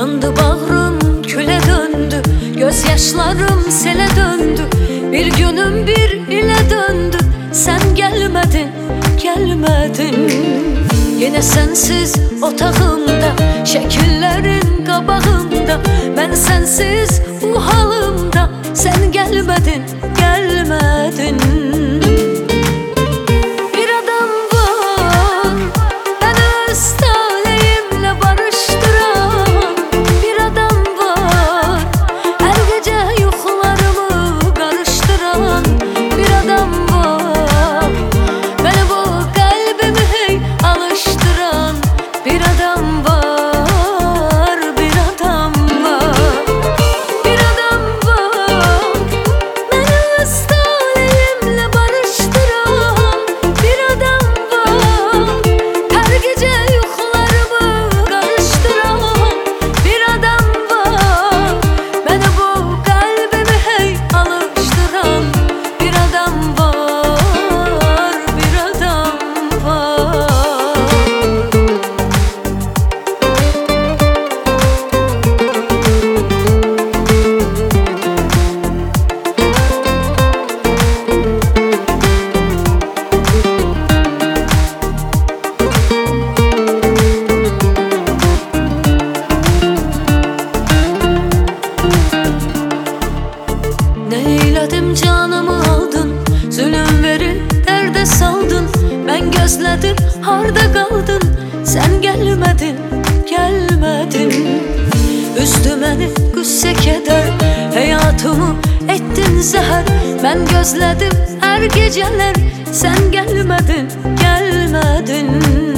Yandı bağrım küle döndü, gözyaşlarım sele döndü. Bir günüm bir ile döndü, sen gelmedin, gelmedin. Yine sensiz otağımda, şekillerin qabağımda. Ben sensiz bu halımda, sen gelmedin, gelmedin. Bir adam var, beni öz talihimle barıştıran. Bir adam var, her gece yuxularımı karıştıran. Bir adam var, beni bu kalbimi hey alıştıran. Bir adam var, bir adam var. Bir adam var, beni öz talihimle barıştıran. Bir adam var, her gece yuxularımı karıştıran. Bir adam var, beni bu kalbimi hey alıştıran. Bir adam var, bir adam var. Ne eyledim canımı aldın, zulüm verip derde saldın. Ben gözledim harda kaldın, sen gelmedin, gelmedin. Üzdü beni güsse keder, hayatımı ettin zehər. Ben gözledim her geceler, sen gelmedin, gelmedin.